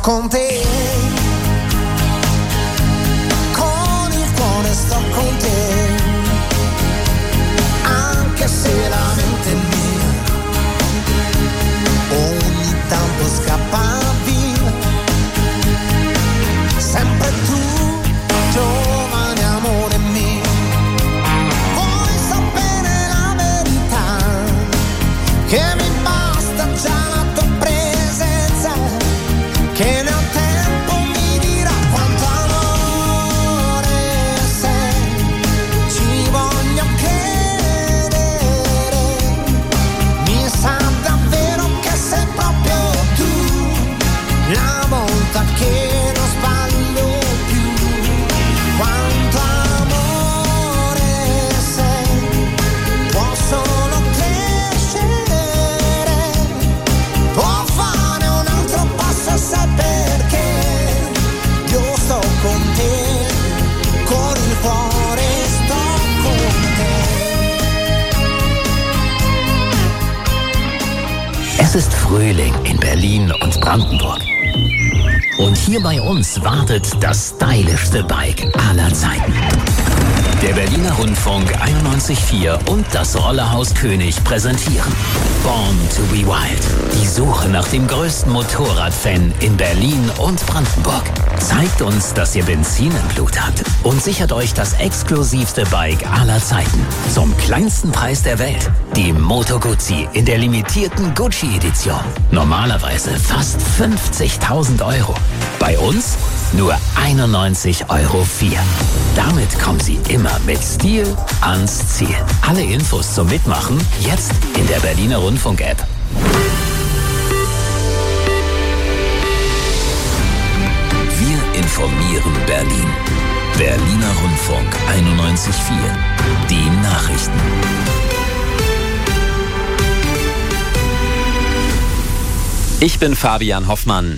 con te, con il cuore sto con te, anche se la mente è mia, ogni tanto scappa via, sempre tu, giovane amore mio, vuoi sapere la verità, che mi basta già la tua presenza, che nel tempo mi dirà quanto amore sei, ci voglio credere, mi sa davvero che sei proprio tu, la volta che non sbaglio più, quanto amore sei, può solo crescere, può fare un altro passo, sai perché io sto con te, con il cuore sto con te. Es ist Frühling in Berlin und Brandenburg. Und hier bei uns wartet das stylischste Bike aller Zeiten. Der Berliner Rundfunk 91.4 und das Rollerhaus König präsentieren Born to be Wild. Die Suche nach dem größten Motorradfan in Berlin und Brandenburg. Zeigt uns, dass ihr Benzin im Blut habt und sichert euch das exklusivste Bike aller Zeiten. Zum kleinsten Preis der Welt. Die Moto Guzzi in der limitierten Gucci-Edition. Normalerweise fast 50.000 €. Bei uns nur 91,04 €. Damit kommen Sie immer mit Stil ans Ziel. Alle Infos zum Mitmachen jetzt in der Berliner Rundfunk-App. Wir informieren Berlin. Berliner Rundfunk 91.4. Die Nachrichten. Ich bin Fabian Hoffmann.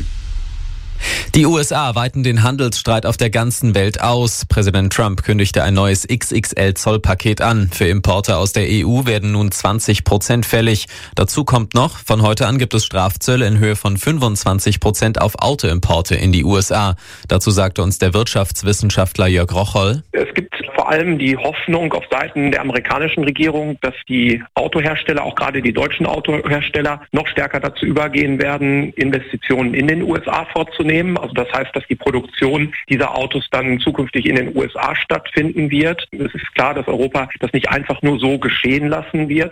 Die USA weiten den Handelsstreit auf der ganzen Welt aus. Präsident Trump kündigte ein neues XXL-Zollpaket an. Für Importe aus der EU werden nun 20% fällig. Dazu kommt noch, von heute an gibt es Strafzölle in Höhe von 25% auf Autoimporte in die USA. Dazu sagte uns der Wirtschaftswissenschaftler Jörg Rocholl. Es gibt vor allem die Hoffnung auf Seiten der amerikanischen Regierung, dass die Autohersteller, auch gerade die deutschen Autohersteller, noch stärker dazu übergehen werden, Investitionen in den USA vorzunehmen. Also das heißt, dass die Produktion dieser Autos dann zukünftig in den USA stattfinden wird. Es ist klar, dass Europa das nicht einfach nur so geschehen lassen wird.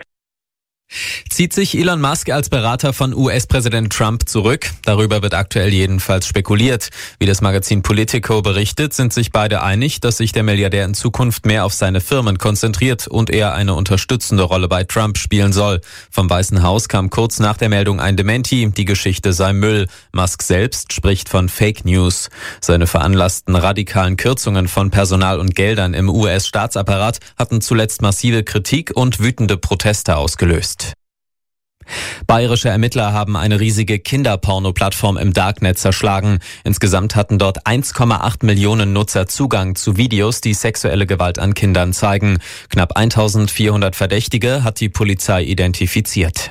Zieht sich Elon Musk als Berater von US-Präsident Trump zurück? Darüber wird aktuell jedenfalls spekuliert. Wie das Magazin Politico berichtet, sind sich beide einig, dass sich der Milliardär in Zukunft mehr auf seine Firmen konzentriert und eher eine unterstützende Rolle bei Trump spielen soll. Vom Weißen Haus kam kurz nach der Meldung ein Dementi, die Geschichte sei Müll. Musk selbst spricht von Fake News. Seine veranlassten radikalen Kürzungen von Personal und Geldern im US-Staatsapparat hatten zuletzt massive Kritik und wütende Proteste ausgelöst. Bayerische Ermittler haben eine riesige Kinderporno-Plattform im Darknet zerschlagen. Insgesamt hatten dort 1,8 Millionen Nutzer Zugang zu Videos, die sexuelle Gewalt an Kindern zeigen. Knapp 1400 Verdächtige hat die Polizei identifiziert.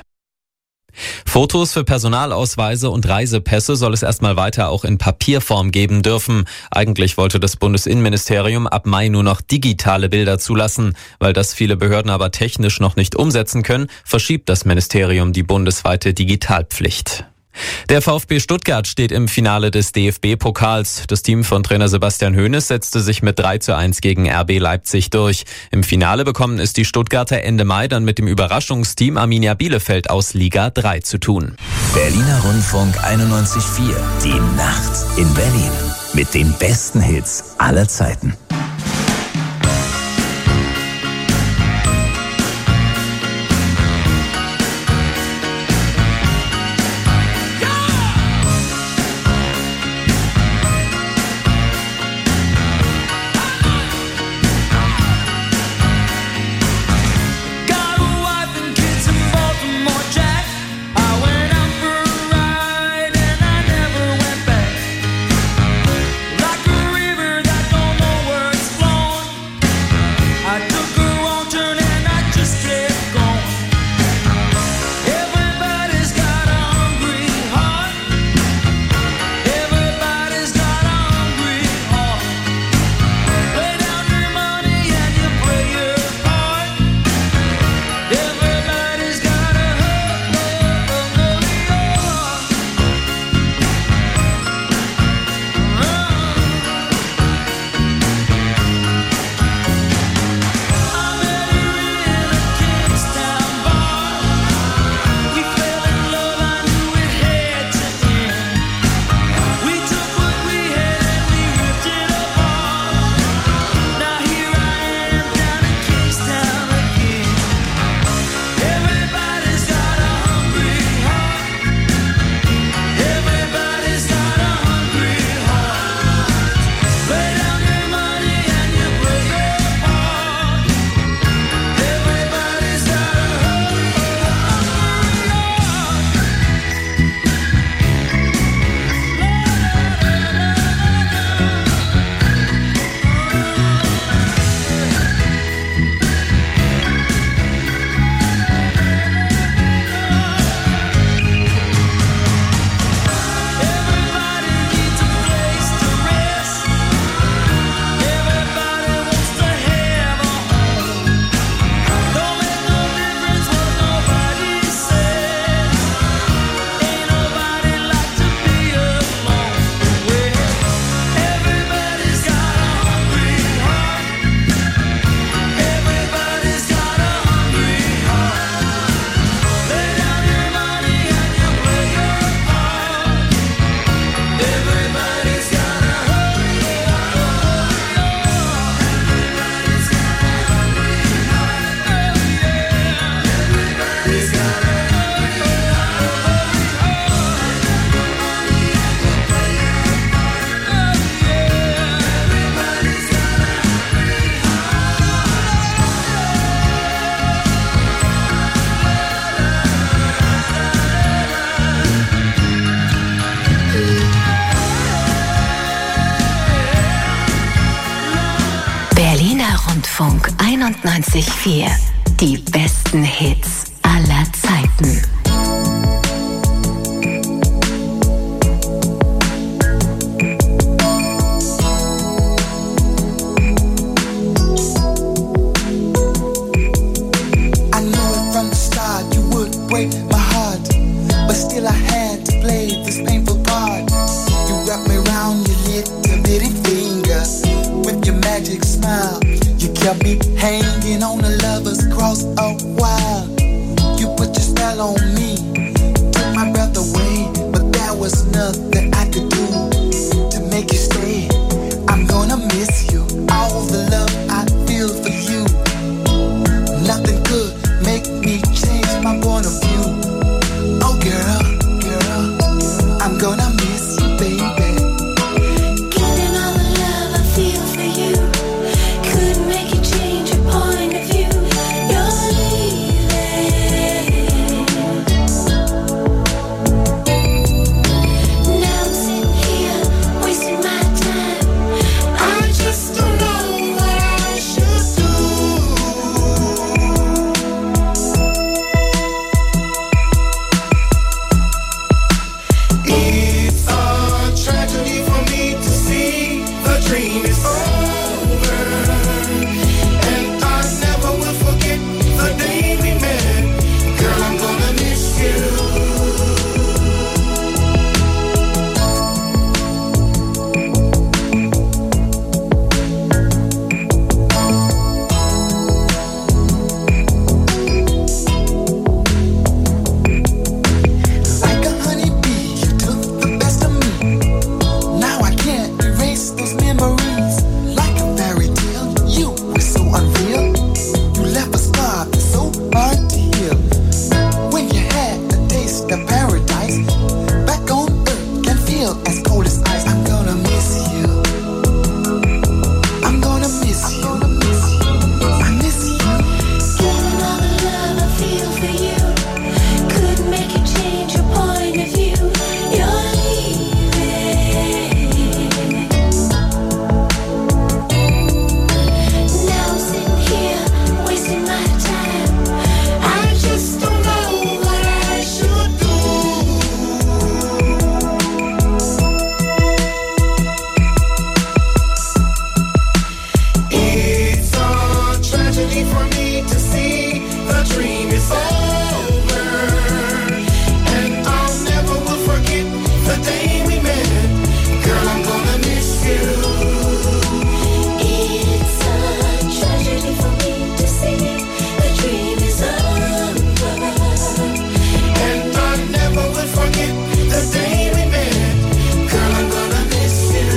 Fotos für Personalausweise und Reisepässe soll es erstmal weiter auch in Papierform geben dürfen. Eigentlich wollte das Bundesinnenministerium ab Mai nur noch digitale Bilder zulassen. Weil das viele Behörden aber technisch noch nicht umsetzen können, verschiebt das Ministerium die bundesweite Digitalpflicht. Der VfB Stuttgart steht im Finale des DFB-Pokals. Das Team von Trainer Sebastian Hoeneß setzte sich mit 3:1 gegen RB Leipzig durch. Im Finale bekommen es die Stuttgarter Ende Mai dann mit dem Überraschungsteam Arminia Bielefeld aus Liga 3 zu tun. Berliner Rundfunk 91.4. Die Nacht in Berlin. Mit den besten Hits aller Zeiten. Like a river that don't know where Berliner Rundfunk 91.4. Die besten Hits aller Zeiten. I knew it from the start, you would break my heart, but still I had to play this painful part. You wrapped me around your little bitty finger with your magic smile. You kept me hanging on a lover's cross a while. You put your spell on me, took my breath away, but there was nothing I could do to make you stay. I'm gonna miss you, all the love I feel for you. Nothing could make me change my point of view. Oh girl, girl, I'm gonna miss you, baby. Getting all the love I feel for you could make you change your point of view. You're leaving. Now I'm sitting here wasting my time. I just don't know what I should do. It's a tragedy for me to see the dream is over, and I never will forget the day we met. Girl, I'm gonna miss you. Like a honeybee, you took the best of me. Now I can't erase those memories. Like a fairy tale, you were so unreal. You left a scar that's so hard to heal. When you had a taste of paradise, back on earth can feel as cold as ice. I'm gonna miss you. I'm gonna miss you. I miss you. Getting all the love I feel for you could make you change your point of view. You're leaving. Now I'm sitting here wasting my time. I just don't know what I should do. It's a tragedy for me to see the dream is over, and I'll never will forget the day we met. Girl, I'm gonna miss you. It's a tragedy for me to see the dream is over, and I never will forget the day we met. Girl, I'm gonna miss you.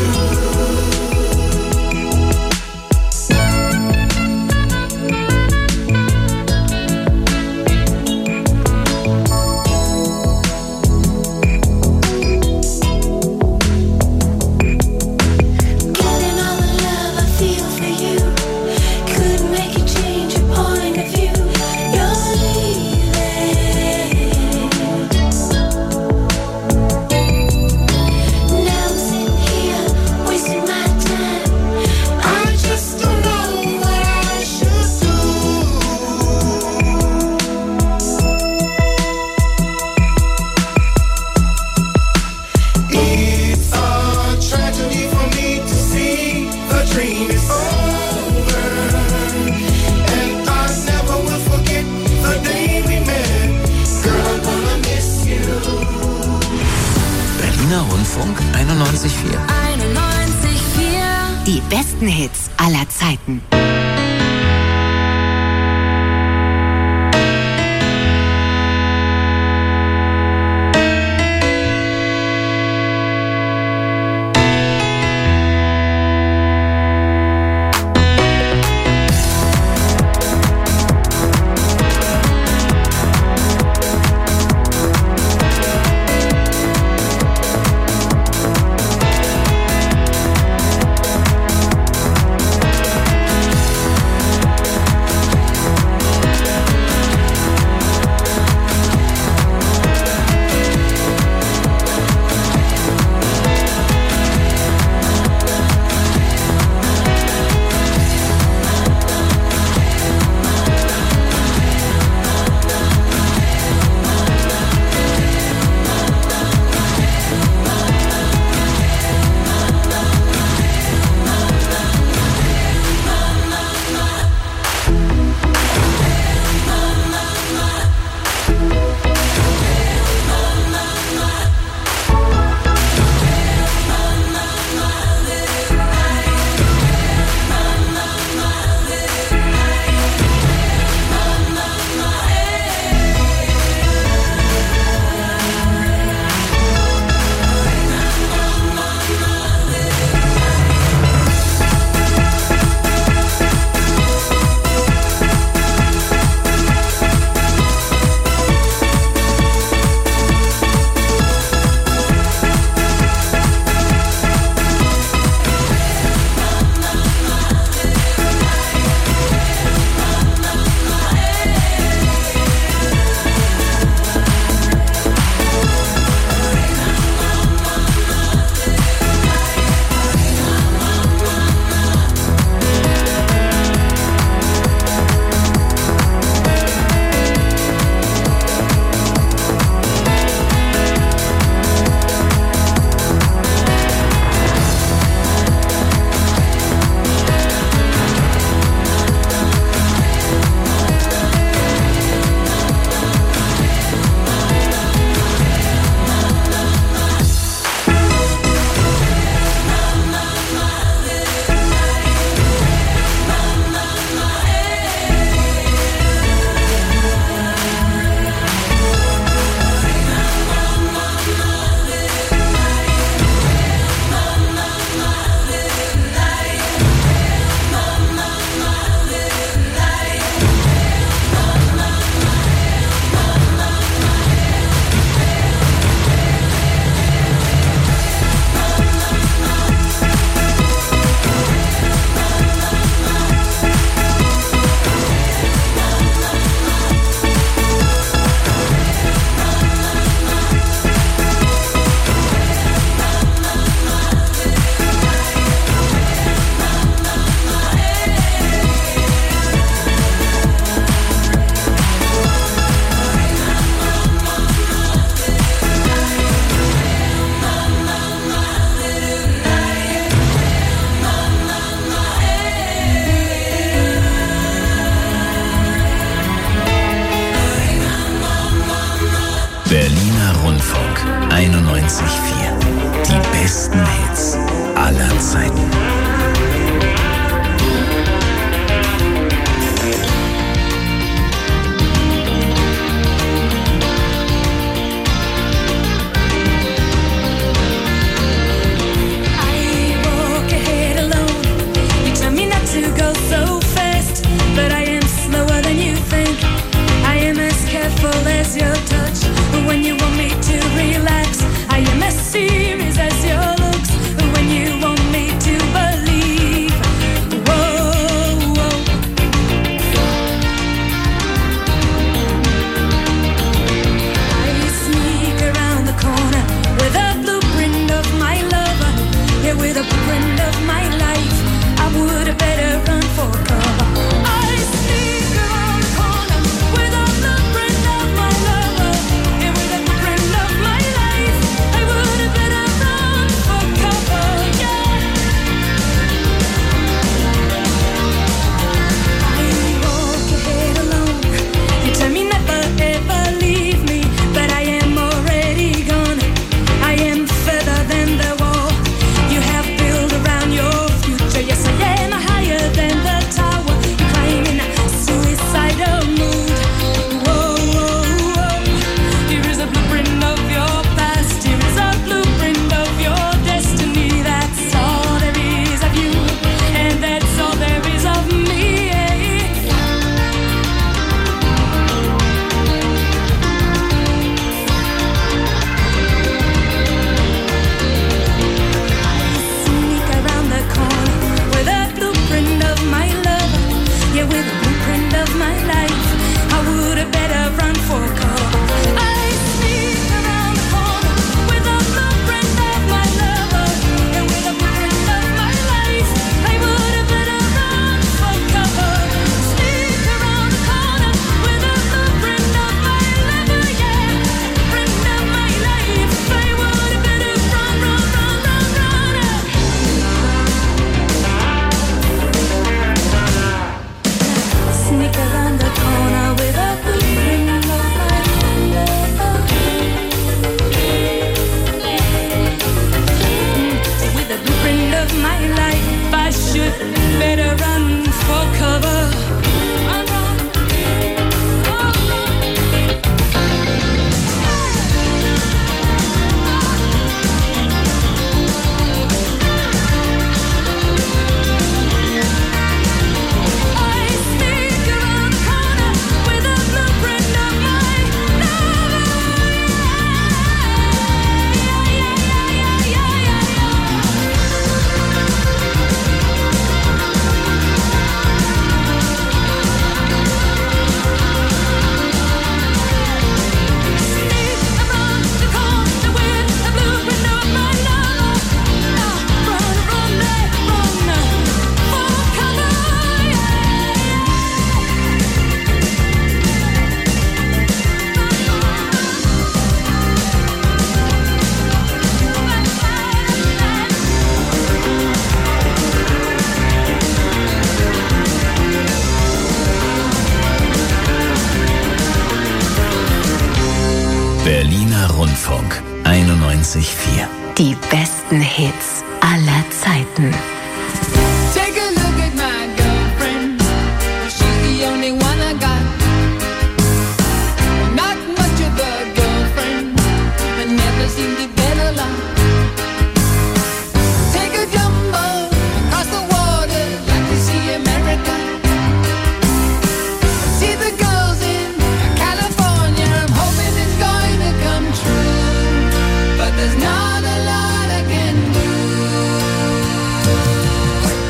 Getting all the love I feel for you could make you change your point of view. You're leaving. Now I'm sitting here wasting my time. I just don't know what I should do. It's a tragedy for me to see the dream is over, and I never will forget the day we met. Girl, I'm gonna miss you. Berliner Rundfunk 91.4. 91.4. Die besten Hits aller Zeiten. Die besten Hits aller Zeiten. Berliner Rundfunk 91,4. Die besten Hits aller Zeiten. Take a look at my girlfriend. She's the only one I got. Not much of a girlfriend, but never seemed to get along. Take a jumbo across the water, like to see America. See the girls in California. I'm hoping it's going to come true, but there's not a lot I can do.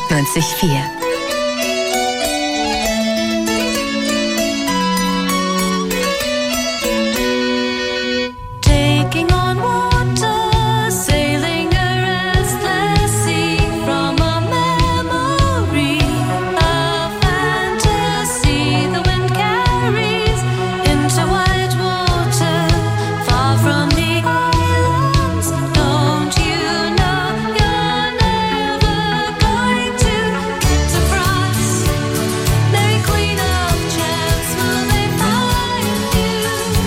98,4. Taking on water, sailing a restless sea from a memory, a fantasy the wind carries into white water, far from the islands. Don't you know you're never going to get to France? Mary Queen of Chance, will they find you?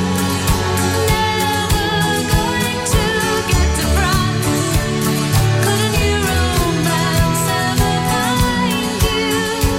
Never going to get to France. Could a new romance ever find you?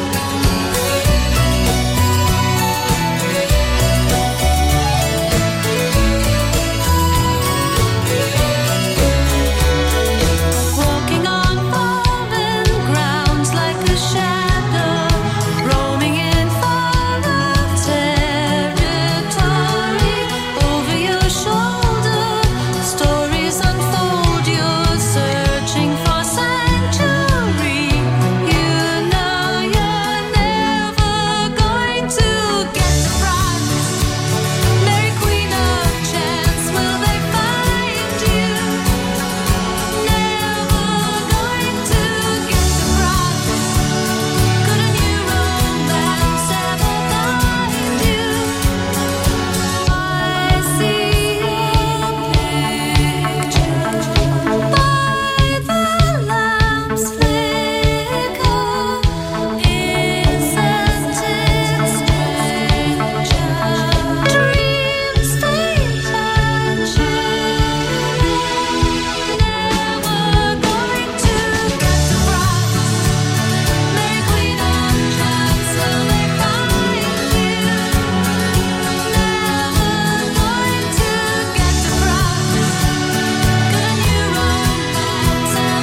Walking on fallen grounds like a shadow, roaming in foreign territory. Over your shoulder, stories unfold. You're searching for sanctuary. You know you're never going to get to France. Mary Queen of Chance, will they find you? Never going to get to France. Could a new romance ever find you? I see your picture by the lamp's flicker. Isn't it strange how dreams fade and change? Never going to get to France. Mary Queen of Chance, will they find you? Never going to get to France. Could a new romance ever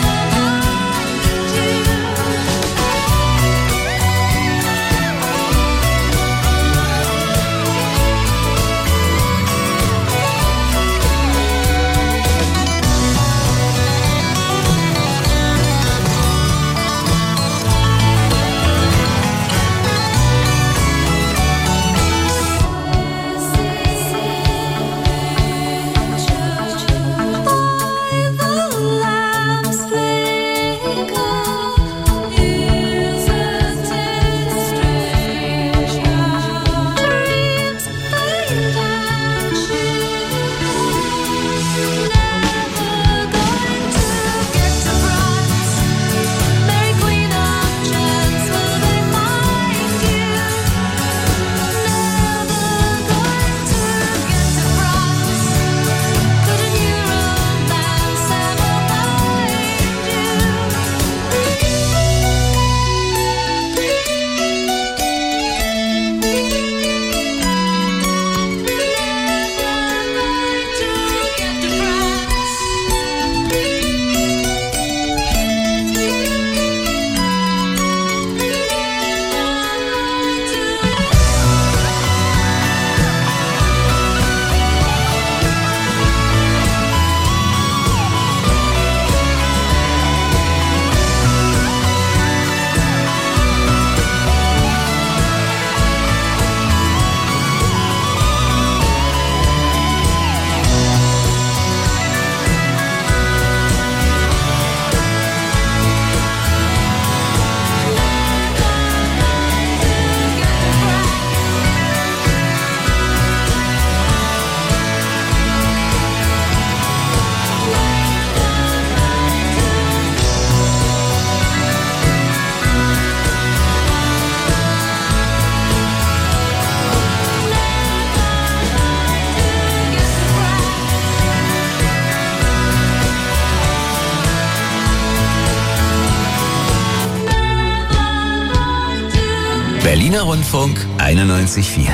Berliner Rundfunk 91,4.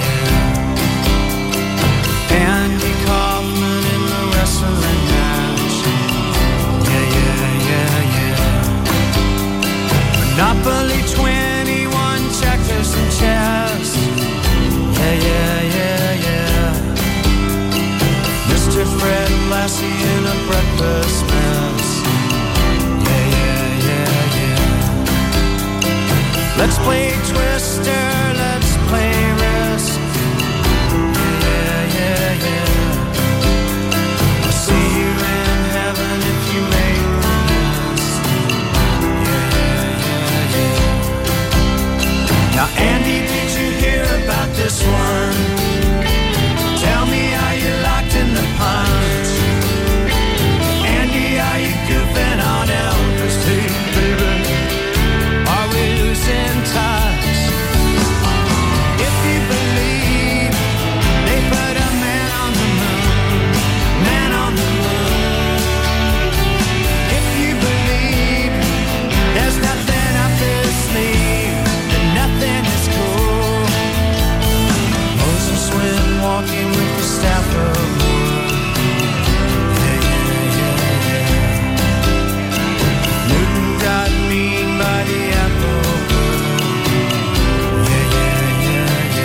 Andy Kaufman in the wrestling match. Let's play Twister, let's play Risk. Yeah, yeah, yeah. I'll see you in heaven if you make the list. Yeah, yeah, yeah. Now, Andy, did you hear about this one? Tell me, are you locked in the punch? Andy, are you goofing on Elvis too, baby? Are we losing touch? If you believe they put a man on the moon, man on the moon. If you believe there's nothing up his sleeve, then nothing is cool. Moses went walking with the staff of wood. Yeah, yeah, yeah, yeah. Newton got mean by the apple. Yeah, yeah, yeah,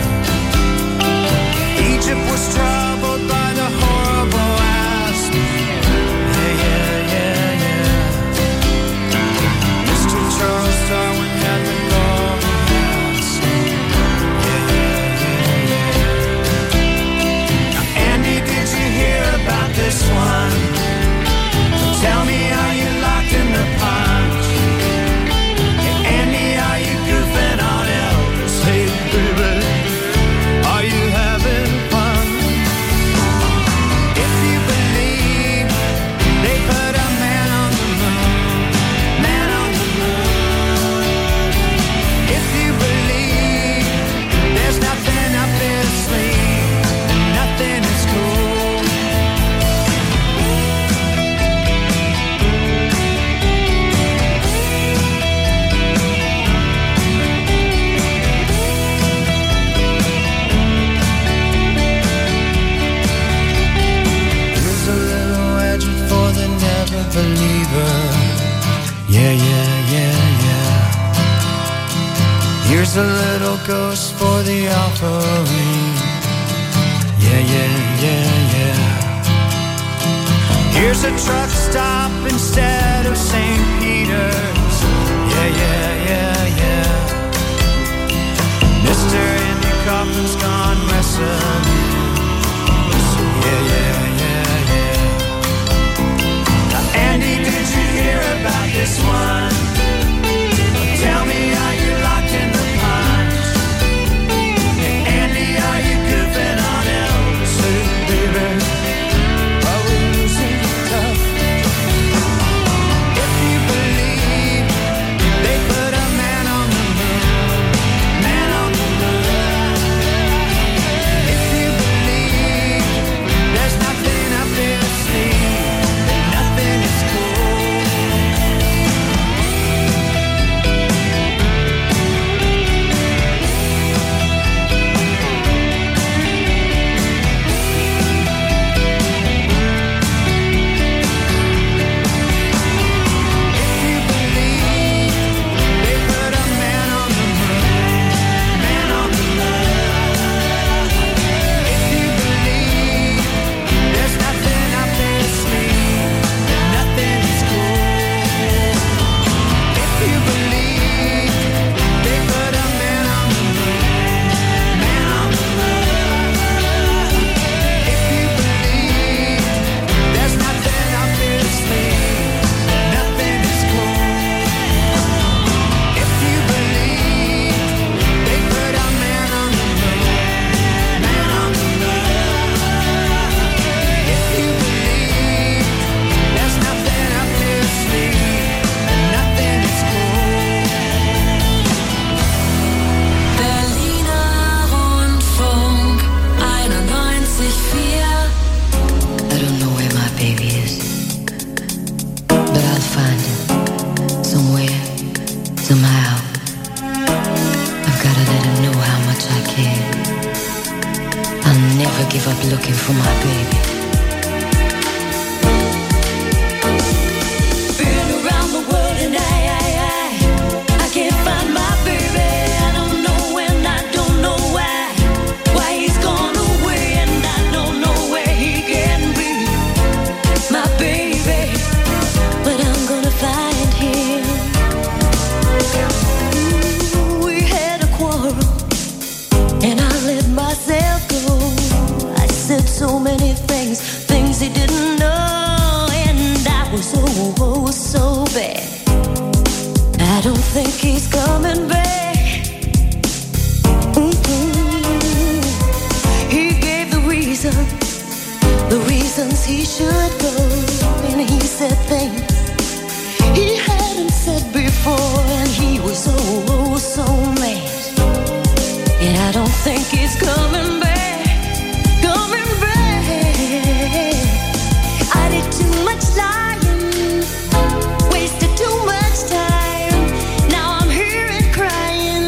yeah. Egypt was troubled by the horrible asp. Yeah, yeah, yeah, yeah. Mr. Charles Darwin had the golden mask. Yeah, yeah, yeah, yeah. Now, Andy, did you hear about this one? Tell me, are you locked in the punch? Hey, Andy, are you goofing on Elvis? Hey, baby, are you having fun? If you believe they put a man on the moon, man on the moon. If you believe there's nothing up his sleeve, then nothing is cool. Here's a little edge for the never believer. Yeah, yeah, yeah, yeah. Here's a little ghost for the offering. Yeah, yeah, yeah, yeah. Here's a truck stop instead of St. Peter's. Yeah, yeah, yeah, yeah. Mr. Andy Kaufman's gone messing. Yeah, yeah, yeah, yeah. Now, Andy, did you hear about this one? Tell me, are you locked in the punch? Hey, Andy, are you goofing on Elvis? Hey, baby, are we losing touch? If you believe they put a man on the moon, man on the moon. If you believe there's nothing up his sleeve, then nothing is cool. If you believe they put a man on the moon, man on the moon. If you believe there's nothing up his sleeve, then nothing is cool. If you believe they put a man on the moon, man on the moon. If you believe there's nothing up his sleeve, then nothing is cool. If you believe they put a man on the moon, man on the moon. If you believe there's nothing up his sleeve, then nothing is cool. Berliner Rundfunk 91,4. I don't know where my baby is, but I'll find him somewhere, somehow. I've gotta let him know how much I care. I'll never give up looking for my baby. Been around the world and I can't find my baby. I don't know when, I don't know why he's gone away, and I don't know where he can be. My baby, but I'm gonna find him. he didn't know, and I was oh so bad. I don't think he's coming back. He gave the reasons he should go, and he said things he hadn't said before, and he was oh so mad. And I don't think he's coming back, coming back. I did too much lying, wasted too much time. Now I'm here and crying.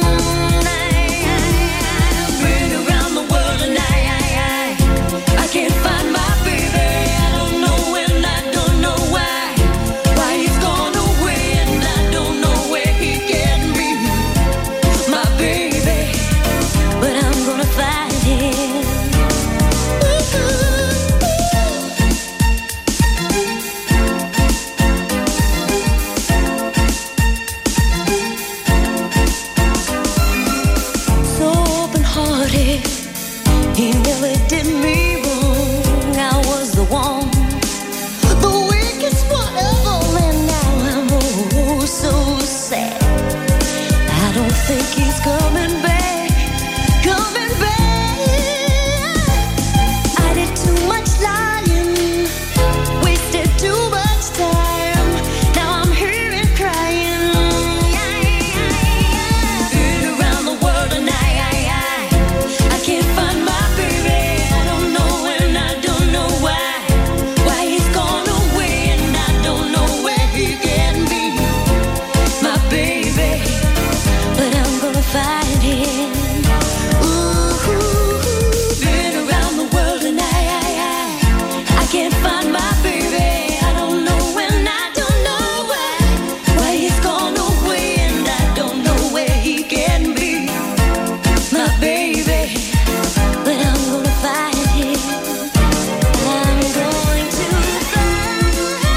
I've been around the world and I can't find my baby. I don't know and I don't know why he's gone away, and I don't know where he can be, my baby. But I'm gonna find him. So open-hearted, he never did me wrong. I was the one, the weakest one ever, and now I'm oh so sad. I don't think he's coming back, coming back. I did too much lying, wasted too much time. Now I'm here and crying. Been around the world and I can't find my baby. I don't know and I don't know why he's gone away, and I don't know where he can be, my baby. But I'm gonna find him. Ooh, been around the world and I can't find my baby. I don't know and I don't know why he's gone away, and I don't know where he can be, my baby. But I'm gonna find him. I'm going to find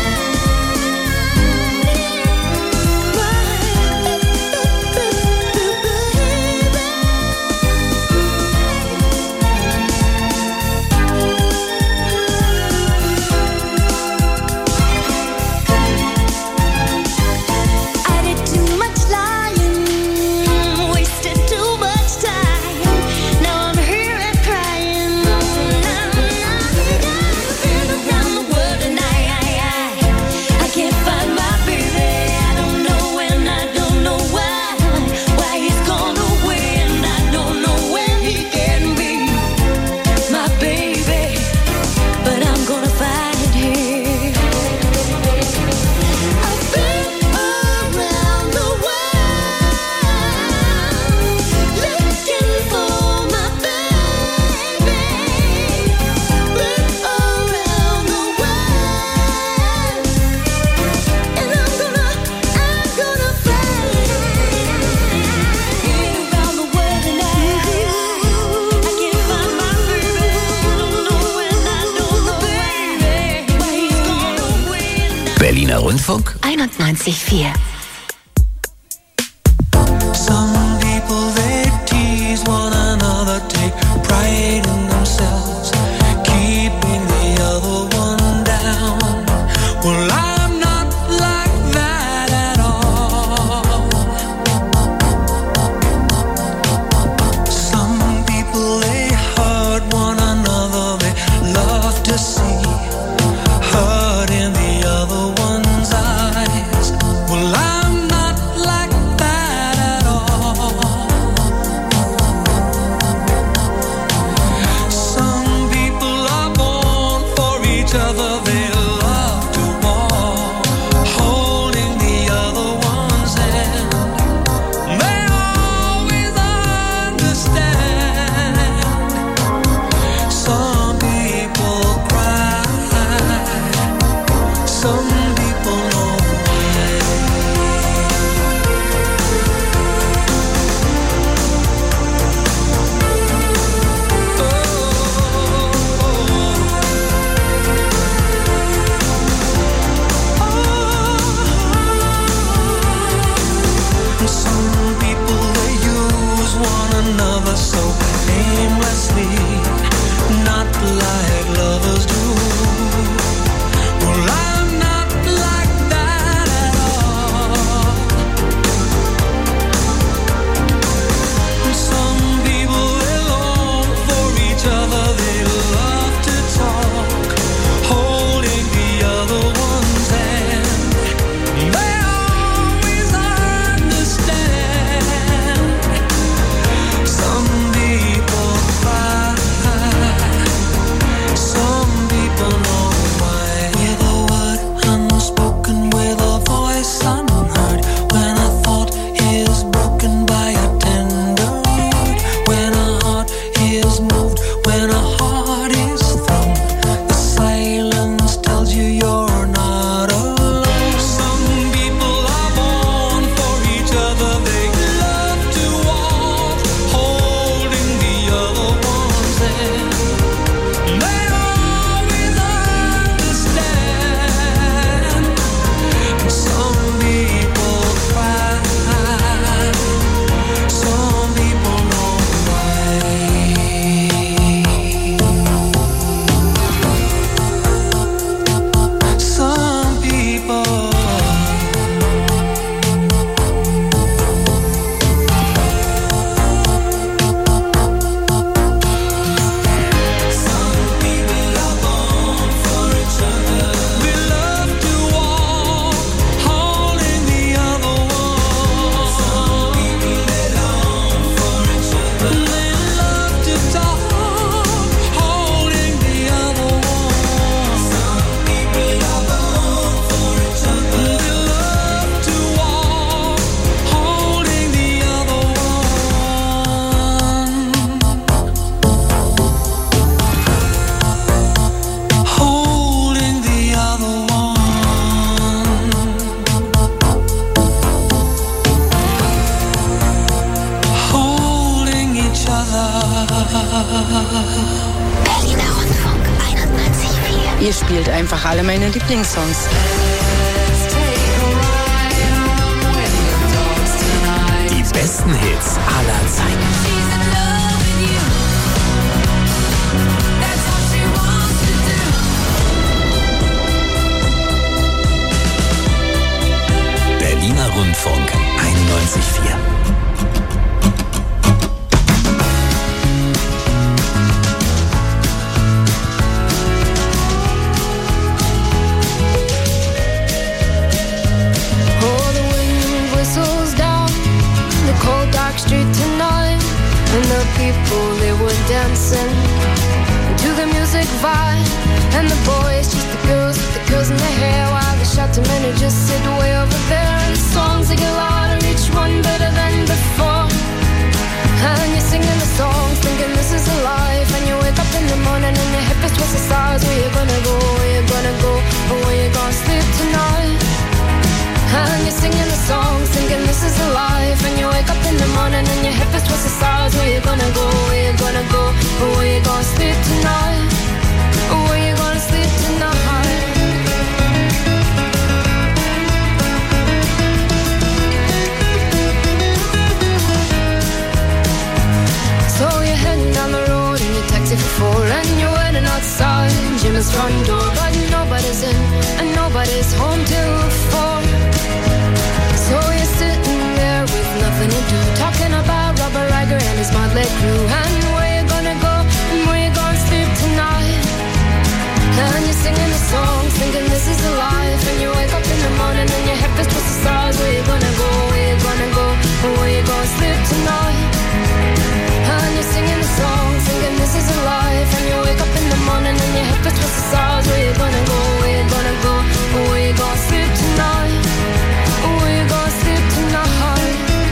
I did too much lying, wasted too much time. Now I'm here and crying. Been around the world and I can't find my baby. I don't know and I don't know why he's gone away, and I don't know where he can be, my baby. But I'm gonna find him. I've been around the world looking for my baby. Been around the world, and I'm gonna find him. Been around the world and I can't find my baby. I don't know and I don't know why he's gone away, and I Berliner Rundfunk 91,4. Some people they tease one another, take pride in themselves, keeping the other one down. Well, I'm not like that at all. Some people they hurt one another, they love to see hurt in the other one's eyes. Well, Berliner Rundfunk 91,4. Ihr spielt einfach alle meine Lieblingssongs. Die besten Hits aller Zeiten. Berliner Rundfunk 91,4. Cold dark street tonight, and the people they were dancing to the music vibe, and the boys just the girls in their hair, while the shouting men who just sit way over there. And the songs they get louder, each one better than before. And you're singing the songs, thinking this is a life, and you wake up in the morning and your hip is twisted sides. Where you gonna go? Where you gonna go? Or where you gonna sleep tonight? And you're singing the songs, thinking this is a life, and you wake up in the morning and your hip is twisted sides. Where you gonna go? Where you gonna go? Or where you gonna sleep tonight? Or where you gonna sleep tonight? So you're heading down the road in your taxi for 4, and you're waiting outside Jim's front door, but nobody's in and nobody's home till 4. So you're sitting there with nothing to do, talking about Robert Riger and his motley crew, and where you gonna go and where you gonna sleep tonight. And you're singing the songs, thinking this is a life, and you wake up in the morning and your head is twisted sides. Where you gonna go? Where you gonna go? And where you gonna sleep tonight? And you're singing the songs, thinking this is a life, and you wake up in the morning and your head is twisted sides. Where you gonna go? Where you gonna go? And where you gonna sleep tonight? Where you gonna sleep tonight?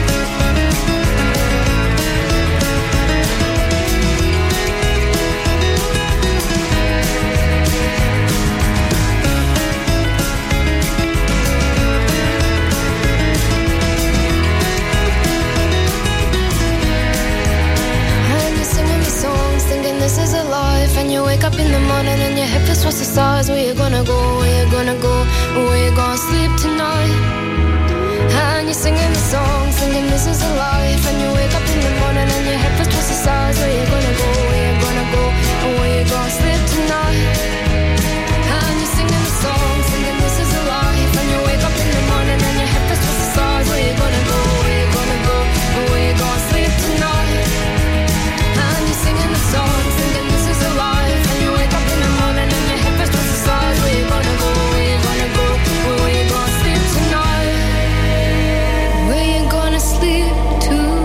And you're singing the songs, thinking this is a life, and you wake up in the morning and your hip is twisted sides. Where you gonna go? Where you gonna go? Where you gonna sleep tonight? And you're singing the songs, thinking this is a life, and you wake up in the morning and your hip is twisted sides. Where you gonna go? Where you gonna go? And where you gonna sleep tonight? And you're singing the songs, thinking this is a life, and you wake up in the morning and your hip is twisted sides. Where you gonna go? Where you gonna go? And where you gonna sleep tonight? And you're singing the songs, thinking this is a life, and you wake up in the morning and your hip is twisted sides. Where you gonna go? Where you gonna go? Where you gonna sleep tonight? Where you gonna sleep tonight?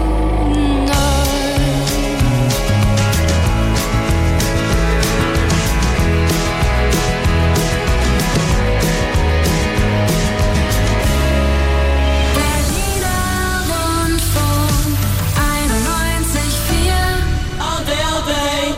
Berliner Rundfunk 91,4. All day, all day.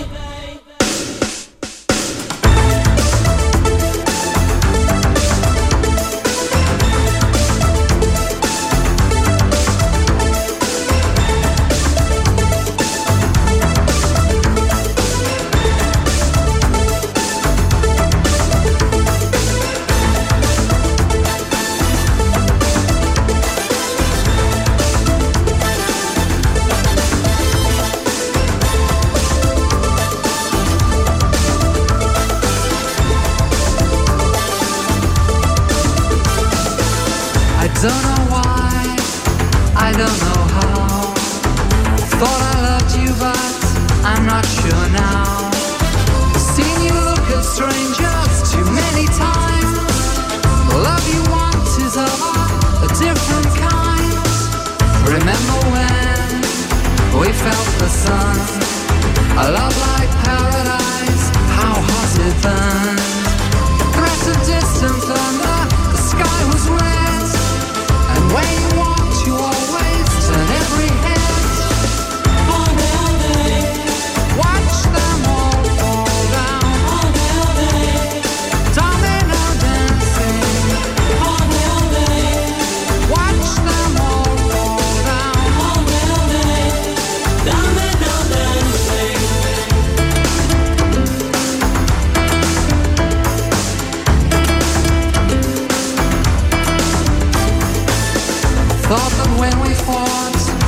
I don't know why, I don't know how. Thought I loved you, but I'm not sure now. Seen you look at strangers too many times. Love you want is of a different kind. Remember when we felt the sun? A love like paradise, how hot it burned. Threat of distant thunder, the sky was red. And when you want, you always turn every head. All day, all day. Watch them all fall down. All day, all day. Domino dancing. All day, all day. Watch them all fall down. All day, all day. Domino dancing.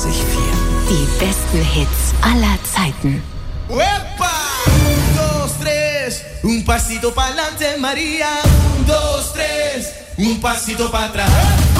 Die besten Hits aller Zeiten. ¡Uepa! 1, 2, 3, un pasito para adelante, María. 1, 2, 3, un pasito para atrás.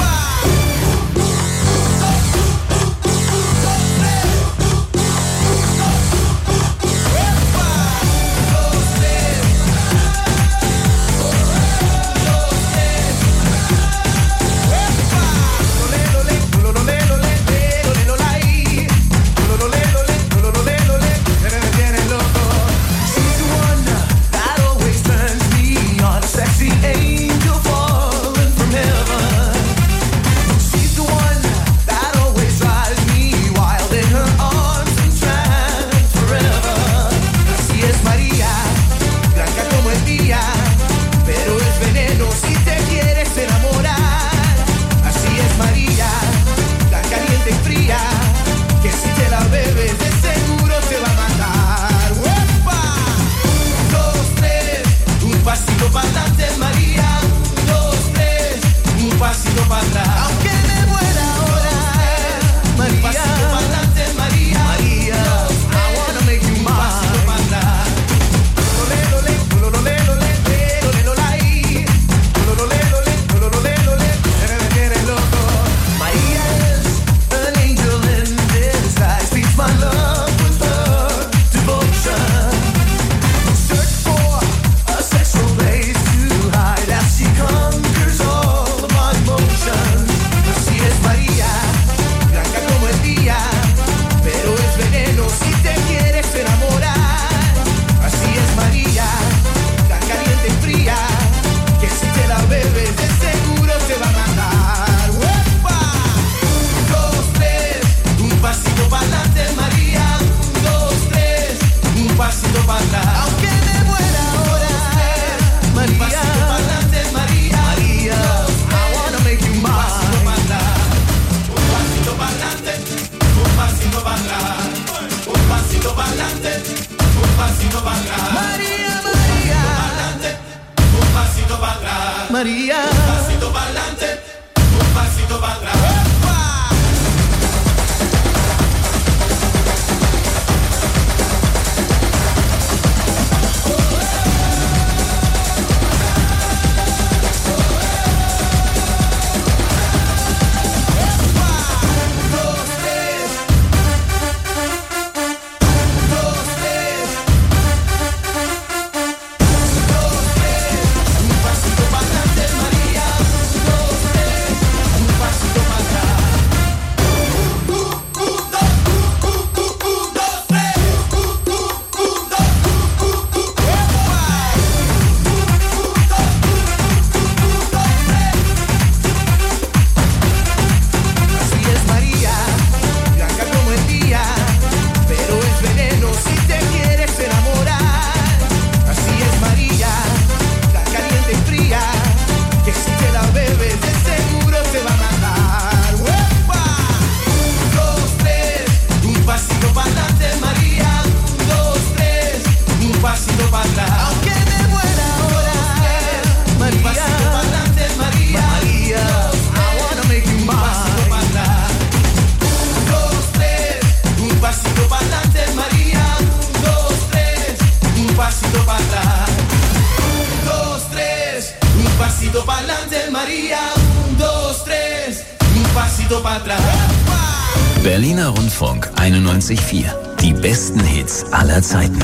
María. Un pasito para adelante, un pasito para atrás. Berliner Rundfunk 91.4. Die besten Hits aller Zeiten.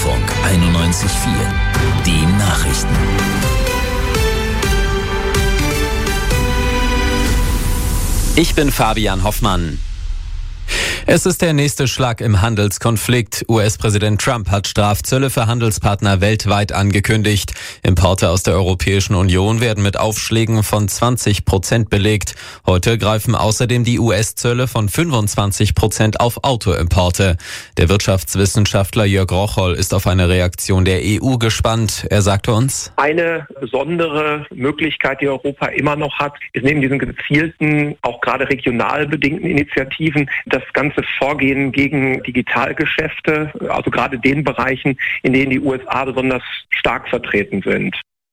Rundfunk 91.4. Die Nachrichten. Ich bin Fabian Hoffmann. Es ist der nächste Schlag im Handelskonflikt. US-Präsident Trump hat Strafzölle für Handelspartner weltweit angekündigt. Importe aus der Europäischen Union werden mit Aufschlägen von 20% belegt. Heute greifen außerdem die US-Zölle von 25% auf Autoimporte. Der Wirtschaftswissenschaftler Jörg Rocholl ist auf eine Reaktion der EU gespannt. Er sagte uns: Eine besondere Möglichkeit, die Europa immer noch hat, ist neben diesen gezielten, auch gerade regional bedingten Initiativen, das ganze Vorgehen gegen Digitalgeschäfte, also gerade den Bereichen, in denen die USA besonders stark vertreten sind.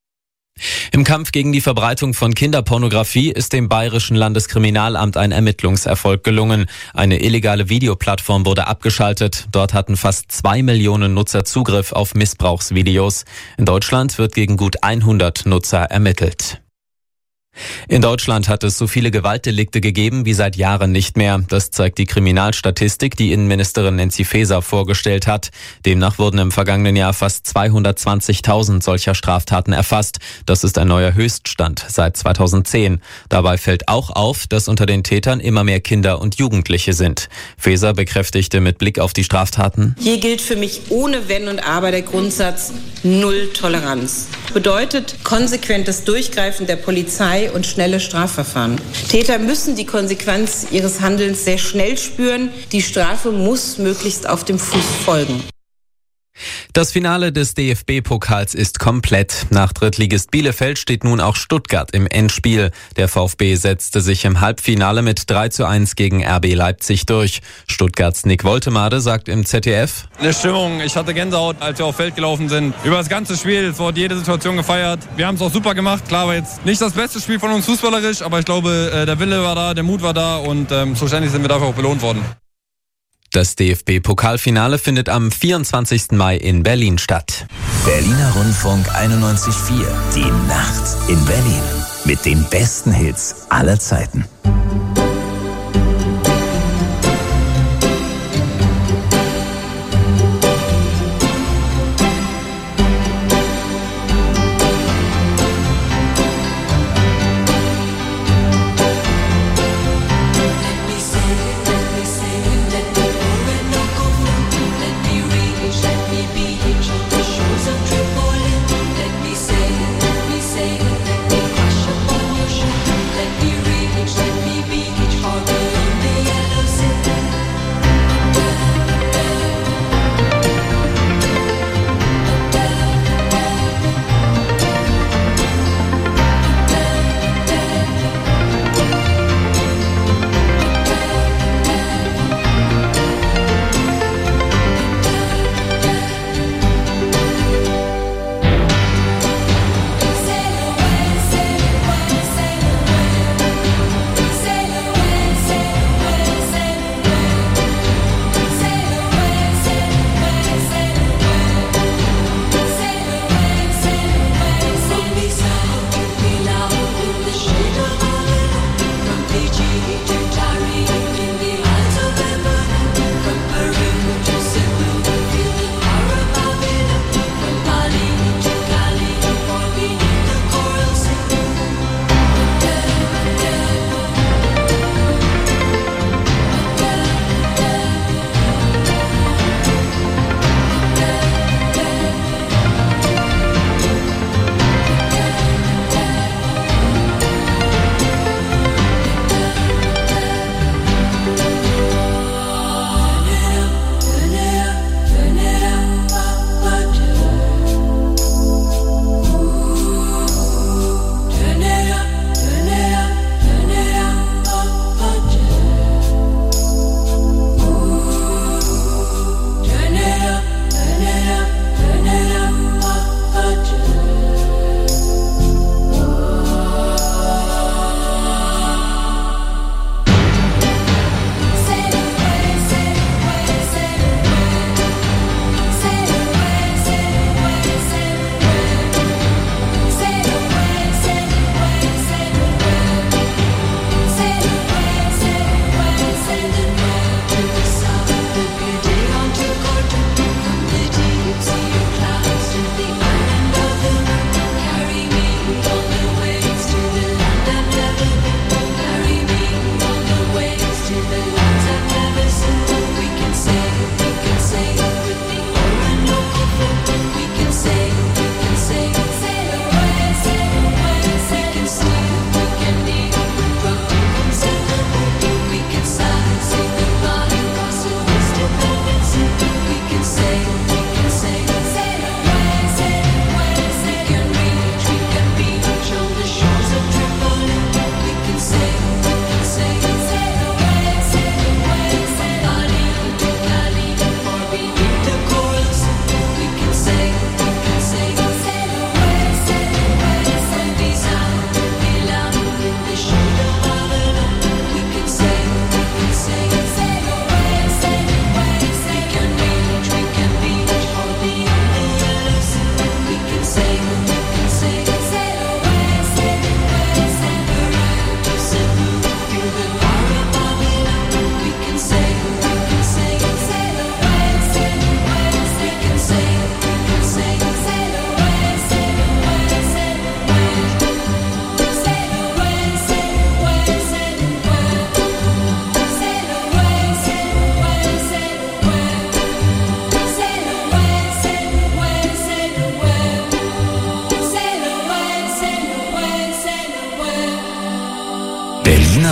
Im Kampf gegen die Verbreitung von Kinderpornografie ist dem Bayerischen Landeskriminalamt ein Ermittlungserfolg gelungen. Eine illegale Videoplattform wurde abgeschaltet. Dort hatten fast 2 Millionen Nutzer Zugriff auf Missbrauchsvideos. In Deutschland wird gegen gut 100 Nutzer ermittelt. In Deutschland hat es so viele Gewaltdelikte gegeben wie seit Jahren nicht mehr. Das zeigt die Kriminalstatistik, die Innenministerin Nancy Faeser vorgestellt hat. Demnach wurden im vergangenen Jahr fast 220.000 solcher Straftaten erfasst. Das ist ein neuer Höchststand seit 2010. Dabei fällt auch auf, dass unter den Tätern immer mehr Kinder und Jugendliche sind. Faeser bekräftigte mit Blick auf die Straftaten: Hier gilt für mich ohne Wenn und Aber der Grundsatz Null Toleranz. Bedeutet konsequentes Durchgreifen der Polizei und schnelle Strafverfahren. Täter müssen die Konsequenz ihres Handelns sehr schnell spüren. Die Strafe muss möglichst auf dem Fuß folgen. Das Finale des DFB-Pokals ist komplett. Nach Drittligist Bielefeld steht nun auch Stuttgart im Endspiel. Der VfB setzte sich im Halbfinale mit 3:1 gegen RB Leipzig durch. Stuttgarts Nick Woltemade sagt im ZDF: Eine Stimmung, ich hatte Gänsehaut, als wir auf Feld gelaufen sind. Über das ganze Spiel, es wurde jede Situation gefeiert. Wir haben es auch super gemacht. Klar war jetzt nicht das beste Spiel von uns fußballerisch, aber ich glaube, der Wille war da, der Mut war da und schlussendlich sind wir dafür auch belohnt worden. Das DFB-Pokalfinale findet am 24. Mai in Berlin statt. Berliner Rundfunk 91.4. Die Nacht in Berlin. Mit den besten Hits aller Zeiten. Let me say, let me crush upon your shoe. Let me reach.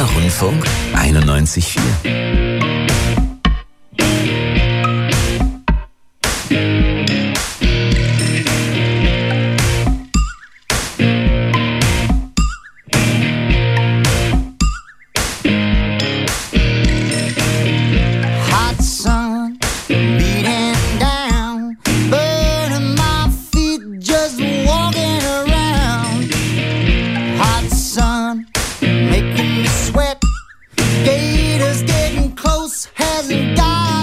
Berliner Rundfunk 91.4. Hot sun beating down, burning my feet just walking around. Hot sun making me sweat. Gators getting close, hasn't got